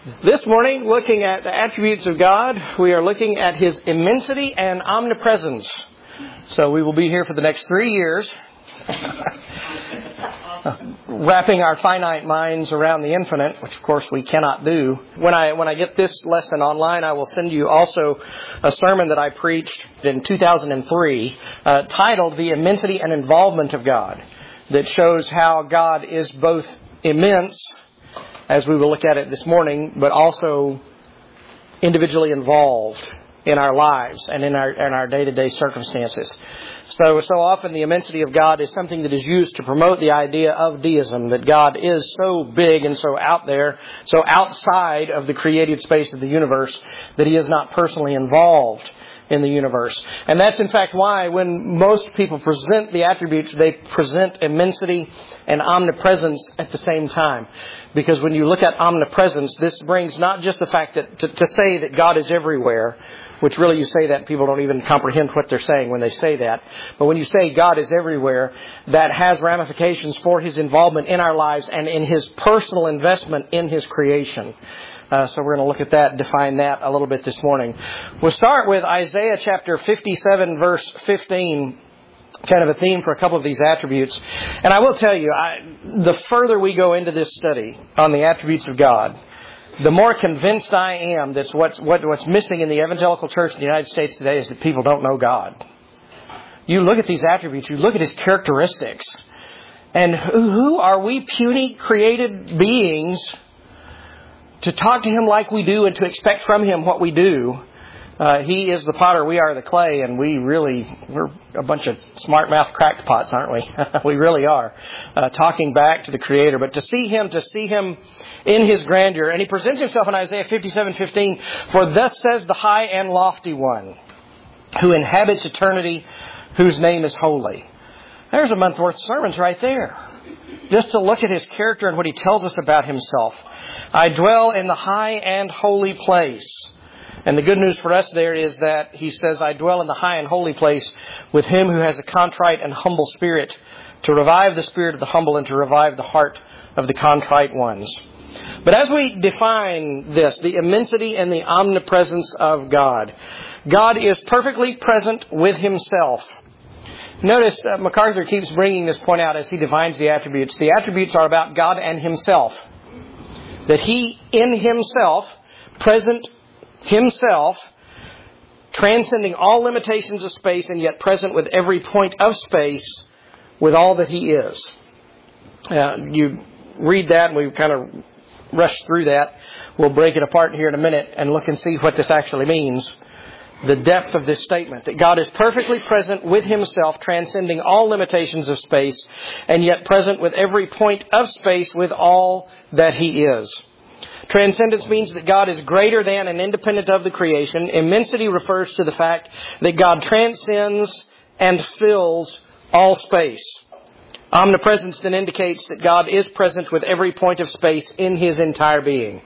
This morning, looking at the attributes of God, we are looking at His immensity and omnipresence. So we will be here for the next 3 years, wrapping our finite minds around the infinite, which of course we cannot do. When I get this lesson online, I will send you also a sermon that I preached in 2003, titled The Immensity and Involvement of God, that shows how God is both immense, as we will look at it this morning, but also individually involved in our lives and in our day-to-day circumstances. So often the immensity of God is something that is used to promote the idea of deism, that God is so big and so out there, so outside of the created space of the universe, that He is not personally involved in the universe. And that's in fact why when most people present the attributes, they present immensity and omnipresence at the same time. Because when you look at omnipresence, this brings not just the fact that to say that God is everywhere, which really you say that people don't even comprehend what they're saying when they say that. But when you say God is everywhere, that has ramifications for His involvement in our lives and in His personal investment in His creation. So we're going to look at that, define that a little bit this morning. We'll start with Isaiah chapter 57, verse 15, kind of a theme for a couple of these attributes. And I will tell you, the further we go into this study on the attributes of God, the more convinced I am that what's missing in the evangelical church in the United States today is that people don't know God. You look at these attributes, you look at His characteristics, and who are we puny created beings to talk to Him like we do and to expect from Him what we do? He is the potter, we are the clay, and we're a bunch of smart-mouthed crackpots, aren't we? We really are. Talking back to the Creator. But to see Him in His grandeur. And He presents Himself in Isaiah 57:15, "For thus says the high and lofty one, who inhabits eternity, whose name is holy." There's a month worth of sermons right there. Just to look at His character and what He tells us about Himself. "I dwell in the high and holy place." And the good news for us there is that He says, "I dwell in the high and holy place with Him who has a contrite and humble spirit, to revive the spirit of the humble and to revive the heart of the contrite ones." But as we define this, the immensity and the omnipresence of God, God is perfectly present with Himself. Notice MacArthur keeps bringing this point out as he defines the attributes. The attributes are about God and Himself. That He in Himself, present Himself, transcending all limitations of space and yet present with every point of space with all that He is. You read that and we kind of rush through that. We'll break it apart here in a minute and look and see what this actually means. The depth of this statement, that God is perfectly present with Himself, transcending all limitations of space, and yet present with every point of space with all that He is. Transcendence means that God is greater than and independent of the creation. Immensity refers to the fact that God transcends and fills all space. Omnipresence then indicates that God is present with every point of space in His entire being.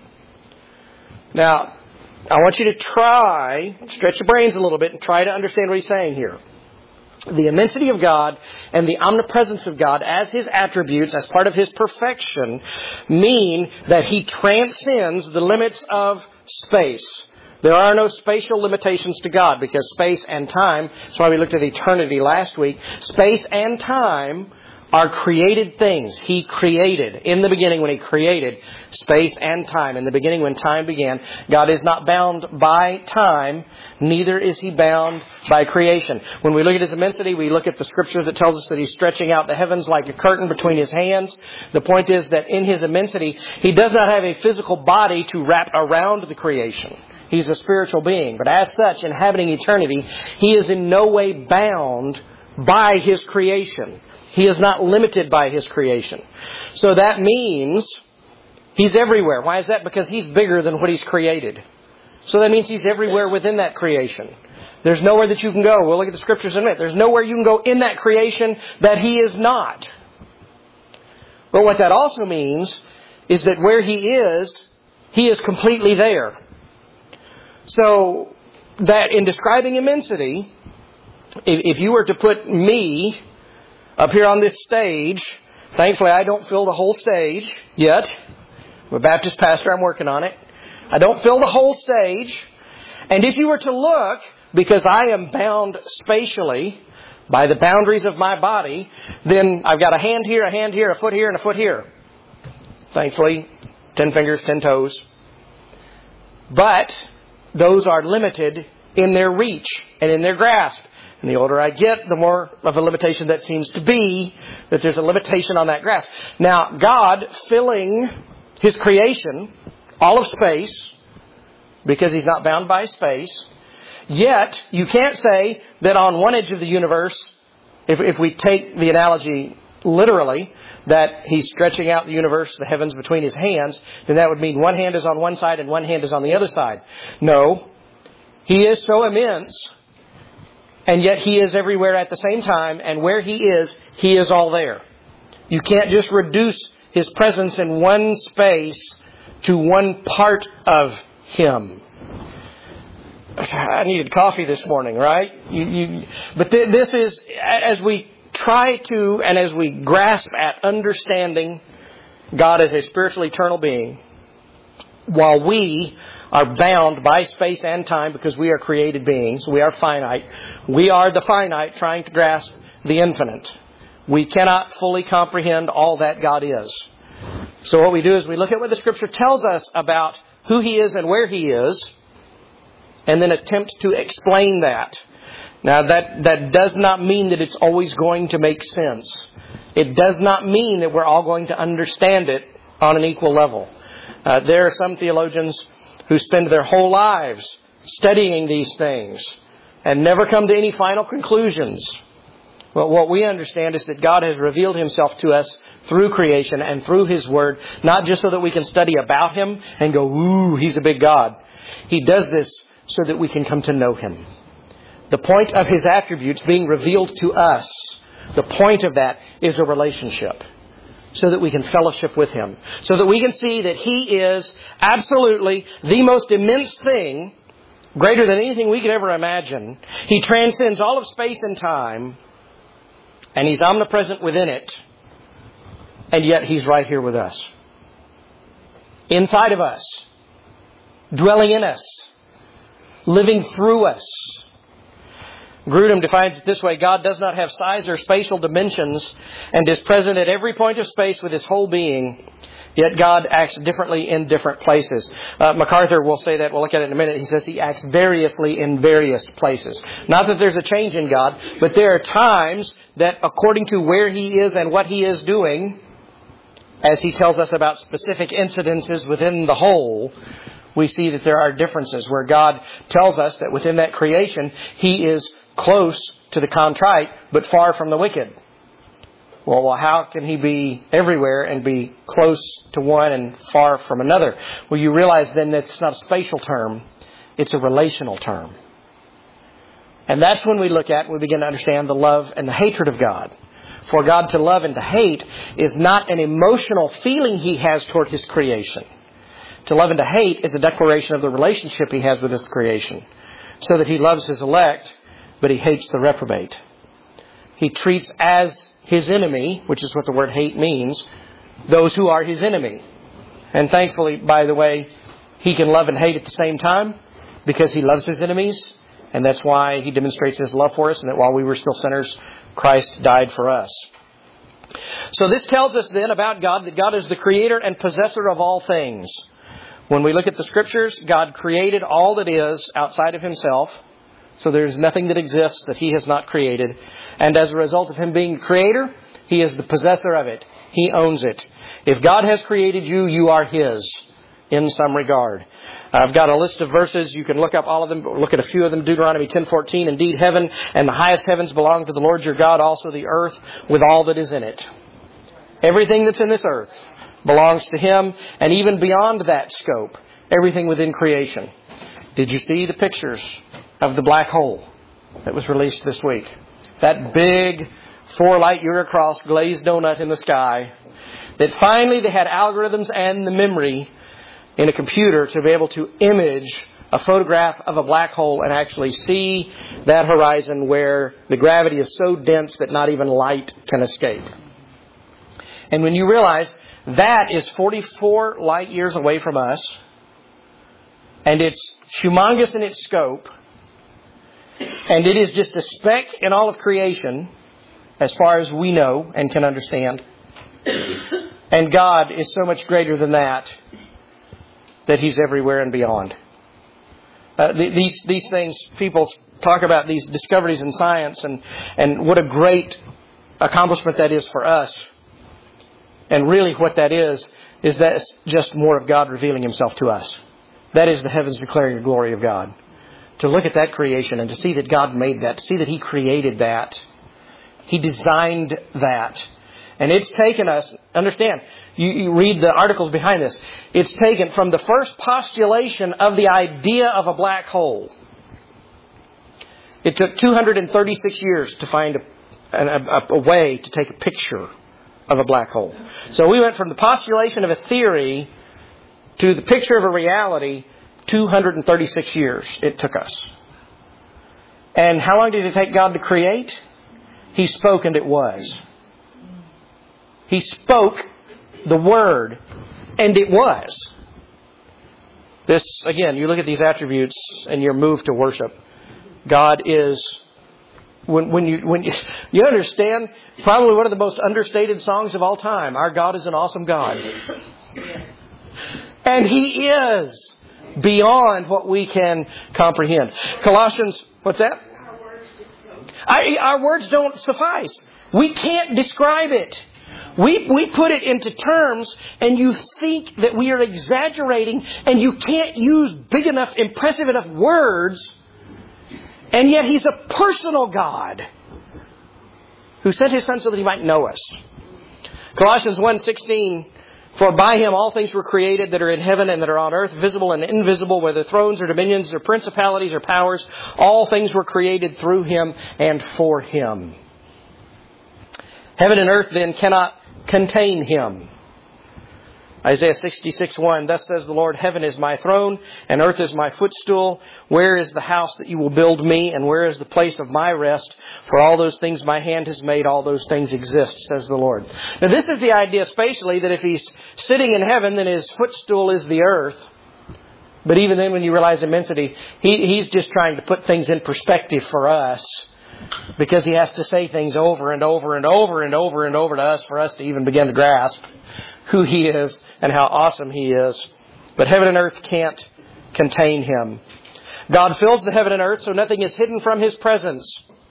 Now, I want you to stretch your brains a little bit and try to understand what He's saying here. The immensity of God and the omnipresence of God as His attributes, as part of His perfection, mean that He transcends the limits of space. There are no spatial limitations to God because space and time, that's why we looked at eternity last week, space and time are created things. He created. In the beginning when He created space and time. In the beginning when time began. God is not bound by time. Neither is He bound by creation. When we look at His immensity, we look at the Scripture that tells us that He's stretching out the heavens like a curtain between His hands. The point is that in His immensity, He does not have a physical body to wrap around the creation. He's a spiritual being. But as such, inhabiting eternity, He is in no way bound by His creation. He is not limited by His creation. So that means He's everywhere. Why is that? Because He's bigger than what He's created. So that means He's everywhere within that creation. There's nowhere that you can go. We'll look at the Scriptures in a minute. There's nowhere you can go in that creation that He is not. But what that also means is that where He is completely there. So that in describing immensity, if you were to put me up here on this stage, thankfully I don't fill the whole stage yet. I'm a Baptist pastor, I'm working on it. I don't fill the whole stage. And if you were to look, because I am bound spatially by the boundaries of my body, then I've got a hand here, a foot here, and a foot here. Thankfully, 10 fingers, 10 toes. But those are limited in their reach and in their grasp. And the older I get, the more of a limitation that seems to be that there's a limitation on that grasp. Now, God filling His creation, all of space, because He's not bound by space. Yet, you can't say that on one edge of the universe, if we take the analogy literally, that He's stretching out the universe, the heavens between His hands, then that would mean one hand is on one side and one hand is on the other side. No. He is so immense, and yet He is everywhere at the same time, and where He is all there. You can't just reduce His presence in one space to one part of Him. I needed coffee this morning, right? But this is, as we try to, and as we grasp at understanding God as a spiritual eternal being, while we are bound by space and time because we are created beings, we are finite. We are the finite trying to grasp the infinite. We cannot fully comprehend all that God is. So what we do is we look at what the Scripture tells us about who He is and where He is, and then attempt to explain that. Now that does not mean that it's always going to make sense. It does not mean that we're all going to understand it on an equal level. There are some theologians who spend their whole lives studying these things and never come to any final conclusions. Well, what we understand is that God has revealed Himself to us through creation and through His Word, not just so that we can study about Him and go, ooh, He's a big God. He does this so that we can come to know Him. The point of His attributes being revealed to us, the point of that is a relationship. So that we can fellowship with Him. So that we can see that He is absolutely the most immense thing, greater than anything we could ever imagine. He transcends all of space and time, and He's omnipresent within it, and yet He's right here with us. Inside of us. Dwelling in us. Living through us. Grudem defines it this way: God does not have size or spatial dimensions and is present at every point of space with His whole being, yet God acts differently in different places. MacArthur will say that. We'll look at it in a minute. He says He acts variously in various places. Not that there's a change in God, but there are times that according to where He is and what He is doing, as He tells us about specific incidences within the whole, we see that there are differences where God tells us that within that creation He is close to the contrite, but far from the wicked. Well, how can He be everywhere and be close to one and far from another? Well, you realize then that it's not a spatial term, it's a relational term. And that's when we look at, we begin to understand the love and the hatred of God. For God to love and to hate is not an emotional feeling He has toward His creation. To love and to hate is a declaration of the relationship He has with His creation. So that He loves His elect, but He hates the reprobate. He treats as His enemy, which is what the word hate means, those who are His enemy. And thankfully, by the way, He can love and hate at the same time because He loves His enemies. And that's why He demonstrates His love for us, and that while we were still sinners, Christ died for us. So this tells us then about God, that God is the creator and possessor of all things. When we look at the Scriptures, God created all that is outside of Himself. So there's nothing that exists that He has not created. And as a result of Him being the creator, He is the possessor of it. He owns it. If God has created you, you are His in some regard. I've got a list of verses. You can look up all of them. Look at a few of them. Deuteronomy 10:14. Indeed, heaven and the highest heavens belong to the Lord your God, also the earth with all that is in it. Everything that's in this earth belongs to Him. And even beyond that scope, everything within creation. Did you see the pictures of the black hole that was released this week? That big 4 light year across glazed donut in the sky. That finally they had algorithms and the memory in a computer to be able to image a photograph of a black hole and actually see that horizon where the gravity is so dense that not even light can escape. And when you realize that is 44 light years away from us, And it's humongous in its scope. And it is just a speck in all of creation, as far as we know and can understand. And God is so much greater than that He's everywhere and beyond. These things, people talk about these discoveries in science and what a great accomplishment that is for us. And really what that is that's just more of God revealing Himself to us. That is the heavens declaring the glory of God. To look at that creation and to see that God made that, to see that He created that. He designed that. And it's taken us, understand, you read the articles behind this. It's taken from the first postulation of the idea of a black hole. It took 236 years to find a way to take a picture of a black hole. So we went from the postulation of a theory to the picture of a reality, 236 years it took us. And how long did it take God to create? He spoke and it was. He spoke the Word and it was. This, again, you look at these attributes and you're moved to worship. God is, when you understand, probably one of the most understated songs of all time. Our God is an awesome God. And He is beyond what we can comprehend. Colossians, what's that? Our words don't suffice. We can't describe it. We put it into terms and you think that we are exaggerating and you can't use big enough, impressive enough words. And yet He's a personal God who sent His Son so that He might know us. Colossians 1:16, for by Him all things were created that are in heaven and that are on earth, visible and invisible, whether thrones or dominions or principalities or powers. All things were created through Him and for Him. Heaven and earth then cannot contain Him. Isaiah 66:1, thus says the Lord, heaven is my throne and earth is my footstool. Where is the house that you will build me, and where is the place of my rest? For all those things my hand has made, all those things exist, says the Lord. Now this is the idea spatially, that if He's sitting in heaven, then His footstool is the earth. But even then, when you realize immensity, He's just trying to put things in perspective for us. Because He has to say things over and over and over and over and over to us for us to even begin to grasp who He is and how awesome He is. But heaven and earth can't contain Him. God fills the heaven and earth, so nothing is hidden from His presence.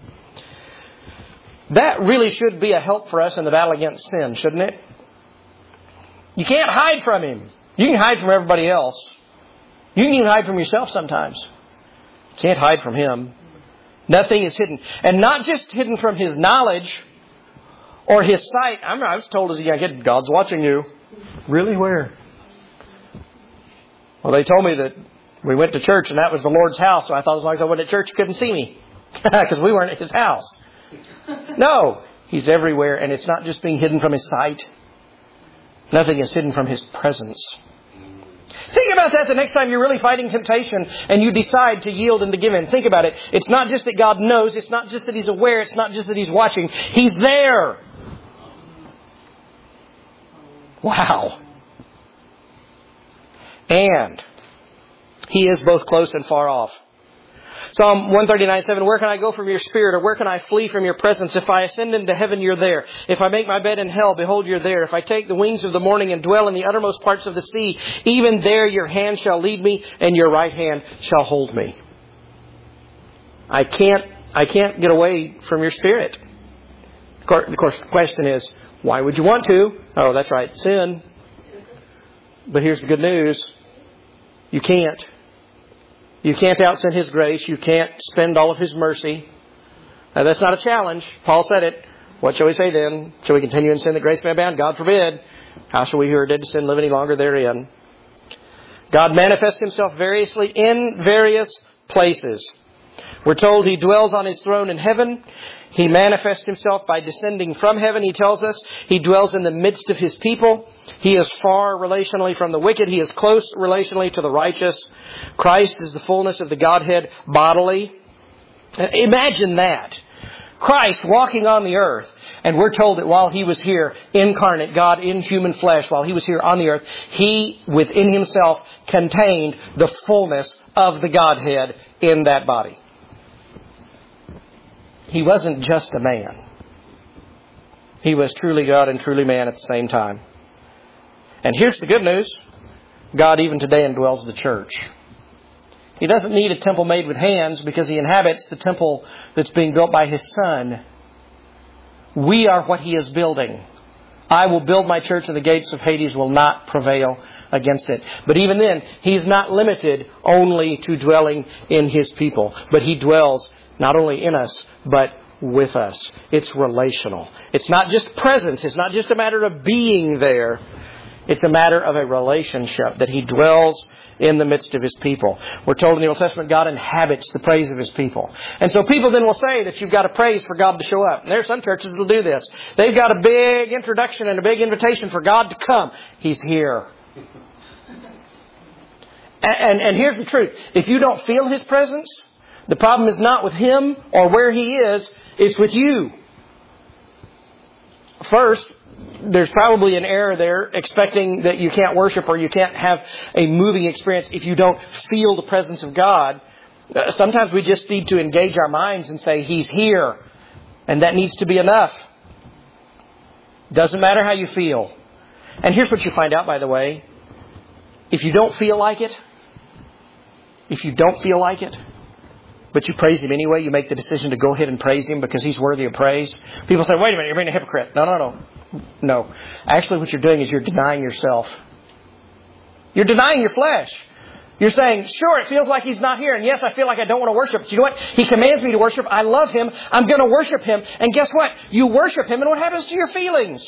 That really should be a help for us in the battle against sin, shouldn't it? You can't hide from Him. You can hide from everybody else. You can even hide from yourself sometimes. You can't hide from Him. Nothing is hidden. And not just hidden from His knowledge or His sight. I was told as a young kid, God's watching you. Really? Where? Well, they told me that we went to church and that was the Lord's house. So I thought as long as I went to church, you couldn't see me. Because we weren't at His house. No. He's everywhere. And it's not just being hidden from His sight. Nothing is hidden from His presence. Think about that the next time you're really fighting temptation and you decide to yield and to give in. Think about it. It's not just that God knows. It's not just that He's aware. It's not just that He's watching. He's there. Wow. And He is both close and far off. Psalm 139:7, where can I go from your spirit, or where can I flee from your presence? If I ascend into heaven, you're there. If I make my bed in hell, behold, you're there. If I take the wings of the morning and dwell in the uttermost parts of the sea, even there your hand shall lead me and your right hand shall hold me. I can't get away from your spirit. Of course, the question is, why would you want to? Oh, that's right, sin. But here's the good news. You can't. You can't out-sin His grace. You can't spend all of His mercy. Now, that's not a challenge. Paul said it. What shall we say then? Shall we continue in sin that grace may abound? God forbid. How shall we who are dead to sin live any longer therein? God manifests Himself variously in various places. We're told He dwells on His throne in heaven. He manifests Himself by descending from heaven. He tells us He dwells in the midst of His people. He is far relationally from the wicked. He is close relationally to the righteous. Christ is the fullness of the Godhead bodily. Imagine that. Christ walking on the earth. And we're told that while He was here, incarnate, God in human flesh, while He was here on the earth, He within Himself contained the fullness of the Godhead in that body. He wasn't just a man. He was truly God and truly man at the same time. And here's the good news. God even today indwells the church. He doesn't need a temple made with hands because He inhabits the temple that's being built by His Son. We are what He is building. I will build my church and the gates of Hades will not prevail against it. But even then, He's not limited only to dwelling in His people. But He dwells not only in us, but with us. It's relational. It's not just presence. It's not just a matter of being there. It's a matter of a relationship that He dwells in the midst of His people. We're told in the Old Testament God inhabits the praise of His people. And so people then will say that you've got to praise for God to show up. And there are some churches that will do this. They've got a big introduction and a big invitation for God to come. He's here. And here's the truth. If you don't feel His presence, the problem is not with Him or where He is. It's with you. First, there's probably an error there, expecting that you can't worship or you can't have a moving experience if you don't feel the presence of God. Sometimes we just need to engage our minds and say, He's here. And that needs to be enough. Doesn't matter how you feel. And here's what you find out, by the way. If you don't feel like it, but you praise Him anyway, you make the decision to go ahead and praise Him because He's worthy of praise. People say, wait a minute, you're being a hypocrite. No. Actually, what you're doing is you're denying yourself. You're denying your flesh. You're saying, sure, it feels like He's not here. And yes, I feel like I don't want to worship. But you know what? He commands me to worship. I love Him. I'm going to worship Him. And guess what? You worship Him, and what happens to your feelings?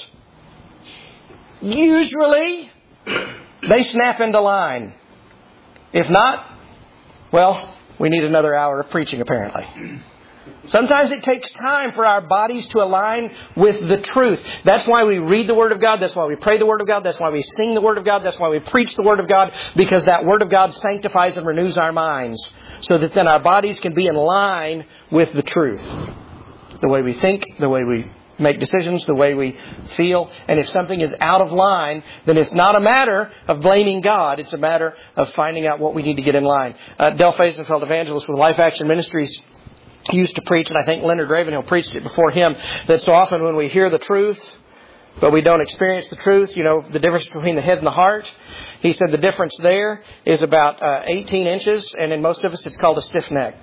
Usually, they snap into line. If not, well, we need another hour of preaching, apparently. Sometimes it takes time for our bodies to align with the truth. That's why we read the Word of God. That's why we pray the Word of God. That's why we sing the Word of God. That's why we preach the Word of God. Because that Word of God sanctifies and renews our minds. So that then our bodies can be in line with the truth. The way we think, the way we make decisions, the way we feel. And if something is out of line, then it's not a matter of blaming God. It's a matter of finding out what we need to get in line. Del Faisenfeld, evangelist with Life Action Ministries, used to preach, and I think Leonard Ravenhill preached it before him, that so often when we hear the truth, but we don't experience the truth, the difference between the head and the heart. He said the difference there is about 18 inches, and in most of us it's called a stiff neck.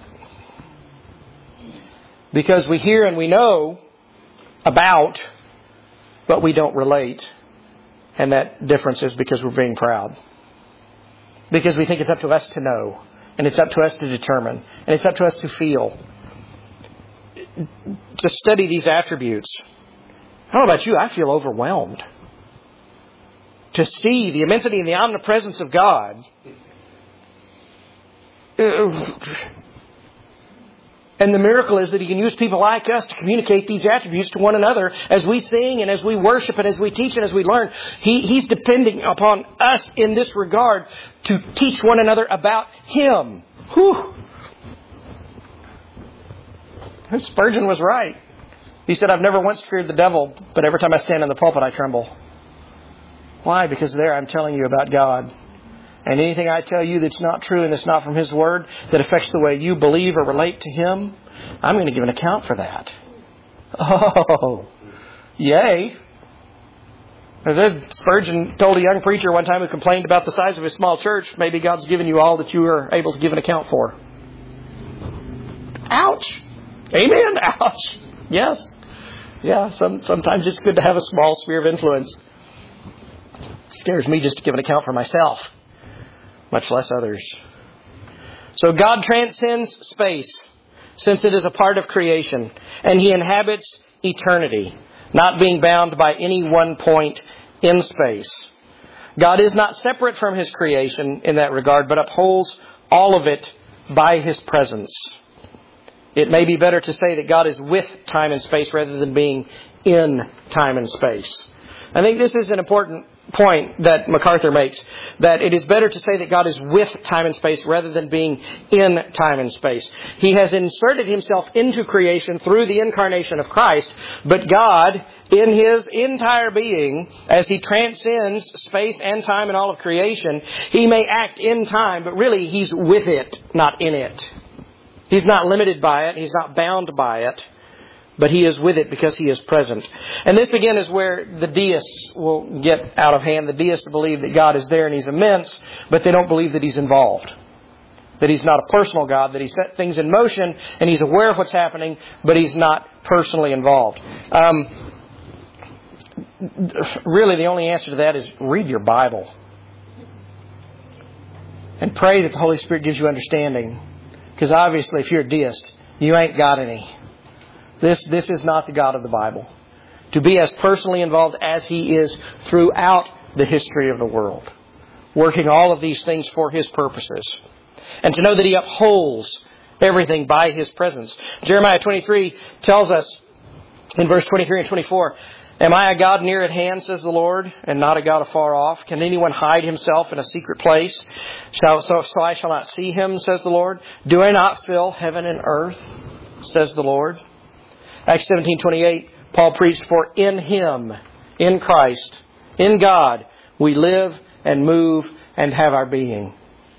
Because we hear and we know about, but we don't relate. And that difference is because we're being proud. Because we think it's up to us to know. And it's up to us to determine. And it's up to us to feel. To study these attributes. I don't know about you, I feel overwhelmed. To see the immensity and the omnipresence of God. And the miracle is that He can use people like us to communicate these attributes to one another as we sing and as we worship and as we teach and as we learn. He's depending upon us in this regard to teach one another about Him. Whew. Spurgeon was right. He said, I've never once feared the devil, but every time I stand in the pulpit I tremble. Why? Because there I'm telling you about God. And anything I tell you that's not true and that's not from His Word, that affects the way you believe or relate to Him, I'm going to give an account for that. Oh, yay. Spurgeon told a young preacher one time who complained about the size of his small church, maybe God's given you all that you are able to give an account for. Ouch. Amen. Ouch. Yes. Yeah, sometimes it's good to have a small sphere of influence. It scares me just to give an account for myself. Much less others. So God transcends space, since it is a part of creation, and He inhabits eternity, not being bound by any one point in space. God is not separate from His creation in that regard, but upholds all of it by His presence. It may be better to say that God is with time and space rather than being in time and space. I think this is an important point that MacArthur makes, that it is better to say that God is with time and space rather than being in time and space. He has inserted Himself into creation through the incarnation of Christ, but God, in His entire being, as He transcends space and time and all of creation, He may act in time, but really He's with it, not in it. He's not limited by it. He's not bound by it. But He is with it because He is present. And this again is where the deists will get out of hand. The deists believe that God is there and He's immense, but they don't believe that He's involved. That He's not a personal God, that He set things in motion and He's aware of what's happening, but He's not personally involved. Really, the only answer to that is read your Bible. And pray that the Holy Spirit gives you understanding. Because obviously, if you're a deist, you ain't got any. This is not the God of the Bible. To be as personally involved as He is throughout the history of the world. Working all of these things for His purposes. And to know that He upholds everything by His presence. Jeremiah 23 tells us in verse 23 and 24, Am I a God near at hand, says the Lord, and not a God afar off? Can anyone hide himself in a secret place? So I shall not see Him, says the Lord. Do I not fill heaven and earth, says the Lord? Acts 17:28, Paul preached, For in Him, in Christ, in God, we live and move and have our being.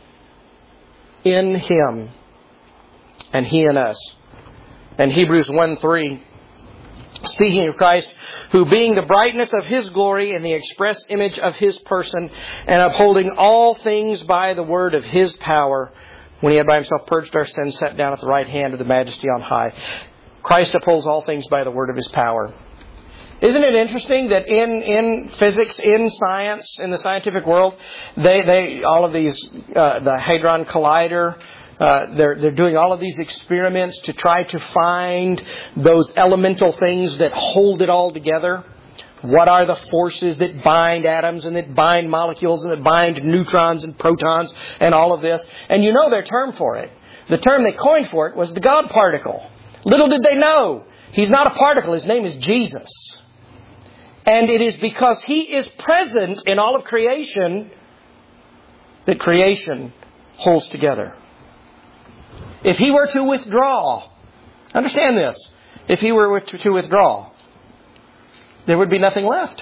In Him, and He in us. And Hebrews 1:3, speaking of Christ, who being the brightness of His glory and the express image of His person, and upholding all things by the word of His power, when He had by Himself purged our sins, sat down at the right hand of the Majesty on high. Christ upholds all things by the word of His power. Isn't it interesting that in physics, in science, in the scientific world, they all of these, the Hadron Collider, they're doing all of these experiments to try to find those elemental things that hold it all together. What are the forces that bind atoms and that bind molecules and that bind neutrons and protons and all of this? And you know their term for it. The term they coined for it was the God particle. Little did they know, He's not a particle. His name is Jesus. And it is because He is present in all of creation that creation holds together. If He were to withdraw, understand this, if He were to withdraw, there would be nothing left.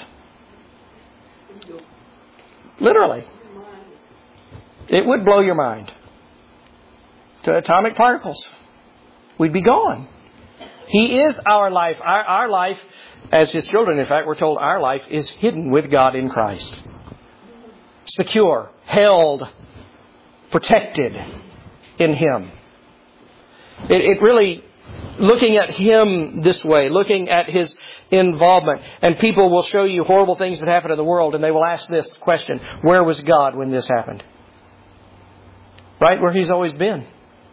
Literally. It would blow your mind. To atomic particles. We'd be gone. He is our life. Our life, as His children, in fact, we're told our life is hidden with God in Christ. Secure, held, protected in Him. It really, looking at Him this way, looking at His involvement, and people will show you horrible things that happen in the world, and they will ask this question, where was God when this happened? Right where He's always been.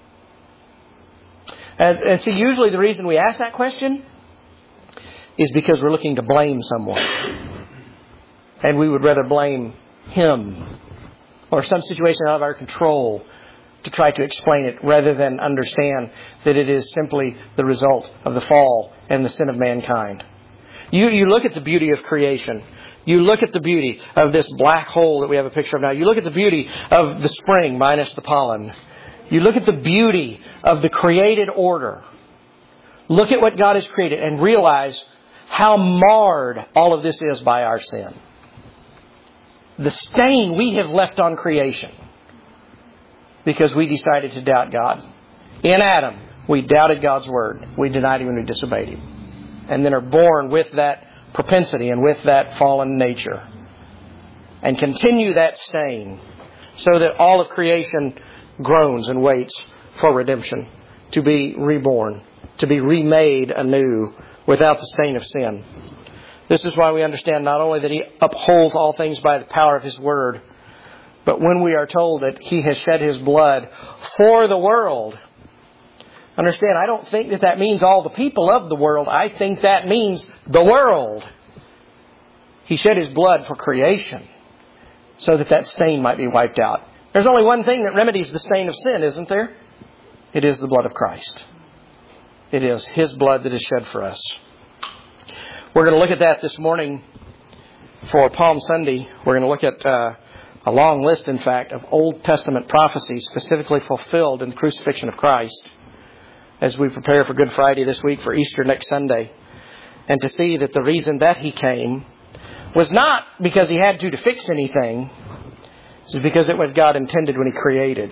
And see, usually the reason we ask that question is because we're looking to blame someone. And we would rather blame Him or some situation out of our control to try to explain it rather than understand that it is simply the result of the fall and the sin of mankind. You look at the beauty of creation. You look at the beauty of this black hole that we have a picture of now. You look at the beauty of the spring minus the pollen. You look at the beauty of the created order. Look at what God has created and realize how marred all of this is by our sin. The stain we have left on creation because we decided to doubt God. In Adam, we doubted God's word. We denied Him and we disobeyed Him. And then are born with that propensity and with that fallen nature. And continue that stain so that all of creation groans and waits for redemption, to be reborn, to be remade anew without the stain of sin. This is why we understand not only that He upholds all things by the power of His word, but when we are told that He has shed His blood for the world, understand, I don't think that means all the people of the world. I think that means the world. He shed His blood for creation so that stain might be wiped out. There's only one thing that remedies the stain of sin, isn't there? It is the blood of Christ. It is His blood that is shed for us. We're going to look at that this morning for Palm Sunday, we're going to look at a long list, in fact, of Old Testament prophecies specifically fulfilled in the crucifixion of Christ as we prepare for Good Friday this week, for Easter next Sunday, and to see that the reason that He came was not because He had to fix anything. It was because it was what God intended when He created.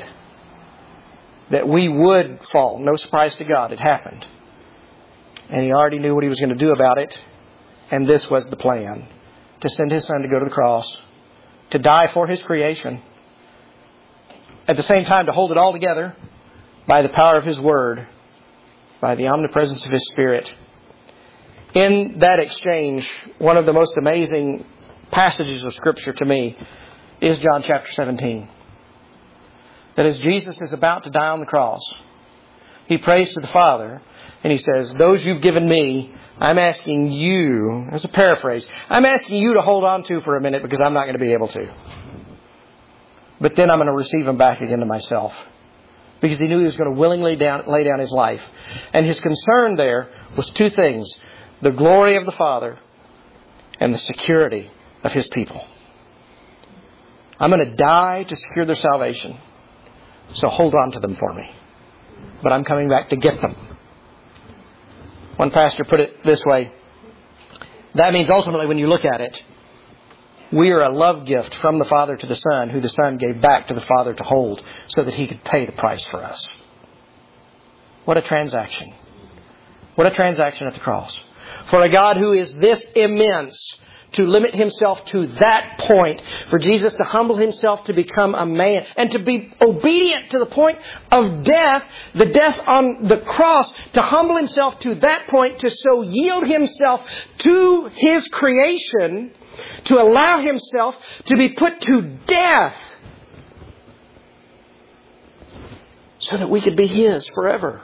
That we would fall. No surprise to God. It happened. And He already knew what He was going to do about it. And this was the plan. To send His Son to go to the cross. To die for His creation. At the same time, to hold it all together by the power of His Word. By the omnipresence of His Spirit. In that exchange, one of the most amazing passages of Scripture to me is John chapter 17. That as Jesus is about to die on the cross, He prays to the Father and He says, those you've given me, I'm asking you, as a paraphrase, I'm asking you to hold on to for a minute because I'm not going to be able to. But then I'm going to receive them back again to myself. Because He knew He was going to willingly lay down His life. And His concern there was two things. The glory of the Father and the security of His people. I'm going to die to secure their salvation. So hold on to them for me. But I'm coming back to get them. One pastor put it this way. That means ultimately when you look at it, we are a love gift from the Father to the Son, who the Son gave back to the Father to hold so that He could pay the price for us. What a transaction. What a transaction at the cross. For a God who is this immense, to limit Himself to that point, for Jesus to humble Himself to become a man, and to be obedient to the point of death, the death on the cross, to humble Himself to that point, to so yield Himself to His creation, to allow Himself to be put to death, so that we could be His forever.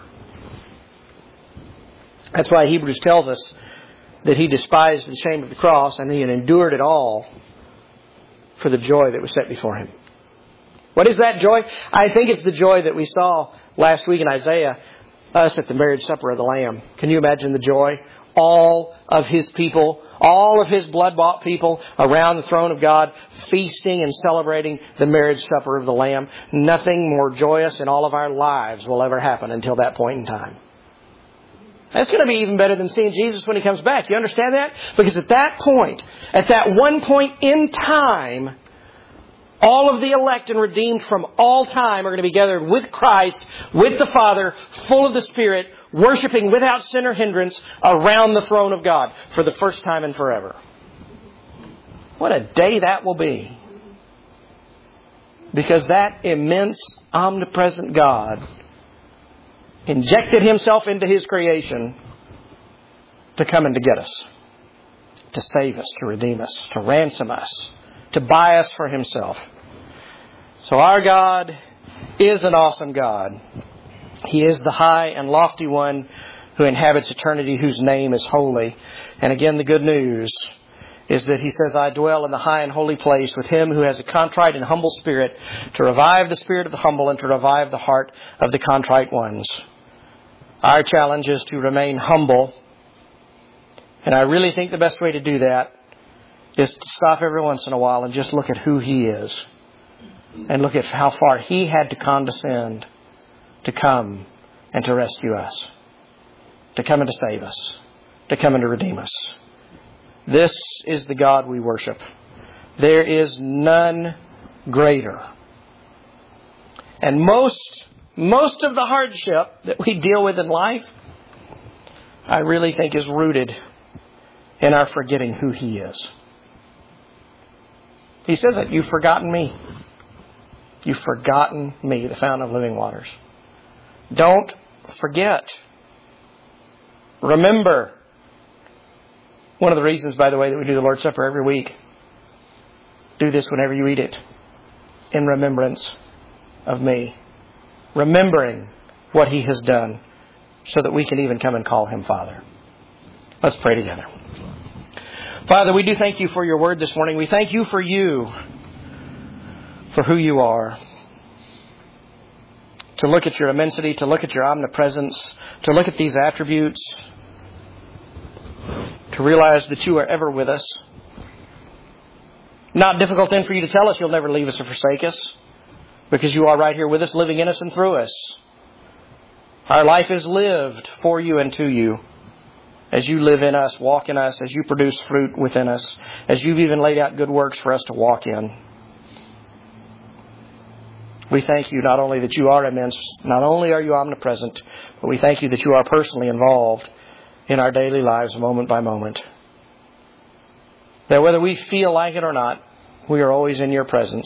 That's why Hebrews tells us that He despised the shame of the cross and He had endured it all for the joy that was set before Him. What is that joy? I think it's the joy that we saw last week in Isaiah, us at the marriage supper of the Lamb. Can you imagine the joy? All of His people, all of His blood-bought people around the throne of God, feasting and celebrating the marriage supper of the Lamb. Nothing more joyous in all of our lives will ever happen until that point in time. That's going to be even better than seeing Jesus when He comes back. You understand that? Because at that point, at that one point in time, all of the elect and redeemed from all time are going to be gathered with Christ, with the Father, full of the Spirit, worshiping without sin or hindrance around the throne of God for the first time and forever. What a day that will be. Because that immense, omnipresent God injected Himself into His creation to come and to get us, to save us, to redeem us, to ransom us, to buy us for Himself. So our God is an awesome God. He is the high and lofty one who inhabits eternity, whose name is holy. And again, the good news is that He says, I dwell in the high and holy place with Him who has a contrite and humble spirit, to revive the spirit of the humble and to revive the heart of the contrite ones. Our challenge is to remain humble. And I really think the best way to do that is to stop every once in a while and just look at who He is. And look at how far He had to condescend to come and to rescue us. To come and to save us. To come and to redeem us. This is the God we worship. There is none greater. And most of the hardship that we deal with in life, I really think is rooted in our forgetting who He is. He says that you've forgotten me. You've forgotten me, the fountain of living waters. Don't forget. Remember. One of the reasons, by the way, that we do the Lord's Supper every week. Do this whenever you eat it. In remembrance of me. Remembering what He has done. So that we can even come and call Him Father. Let's pray together. Father, we do thank You for Your word this morning. We thank You for You. For who You are. To look at Your immensity, to look at Your omnipresence, to look at these attributes, to realize that You are ever with us, Not difficult then for you to tell us you'll never leave us or forsake us, because you are right here with us, living in us and through us. Our life is lived for you and to you, as you live in us, walk in us, as you produce fruit within us, as you've even laid out good works for us to walk in. We thank you not only that you are immense, not only are you omnipresent, but we thank you that you are personally involved in our daily lives moment by moment. That whether we feel like it or not, we are always in your presence.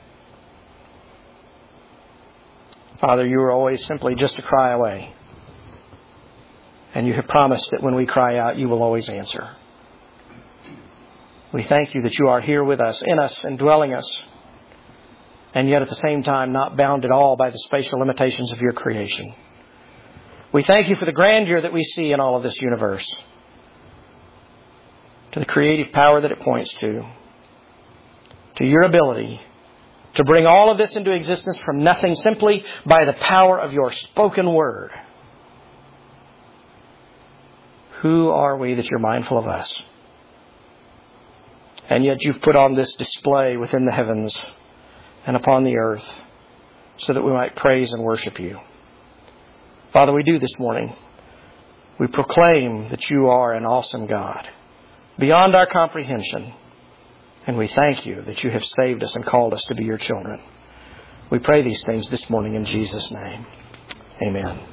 Father, you are always simply just a cry away. And you have promised that when we cry out, you will always answer. We thank you that you are here with us, in us, and dwelling us. And yet at the same time not bound at all by the spatial limitations of your creation. We thank you for the grandeur that we see in all of this universe, to the creative power that it points to your ability to bring all of this into existence from nothing simply by the power of your spoken word. Who are we that you're mindful of us? And yet you've put on this display within the heavens and upon the earth so that we might praise and worship you. Father, we do this morning. We proclaim that you are an awesome God, beyond our comprehension. And we thank you that you have saved us and called us to be your children. We pray these things this morning in Jesus' name. Amen.